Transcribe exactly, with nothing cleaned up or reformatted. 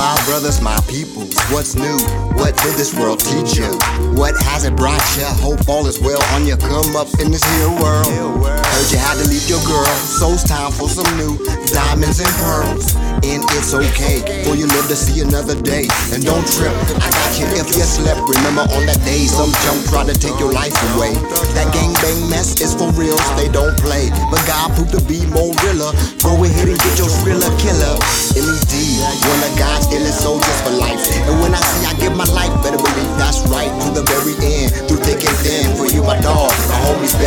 My brothers, my people, what's new? What did this world teach you? What has it brought you? Hope all is well on your come up in this here world. Heard you had to leave your girl, so it's time for some new diamonds and pearls. And it's okay, for you live to see another day. And don't trip, I got you if you slept. Remember on that day, some junk tried to take your life away. That gangbang mess is for real, they don't play. But God proved to be more realer. Go ahead and get your thriller killer. M E D, one of God's illest soldiers for life. And when I say I give my life, better believe that's right. To the very end, through thick and thin, for you my dog, my homies.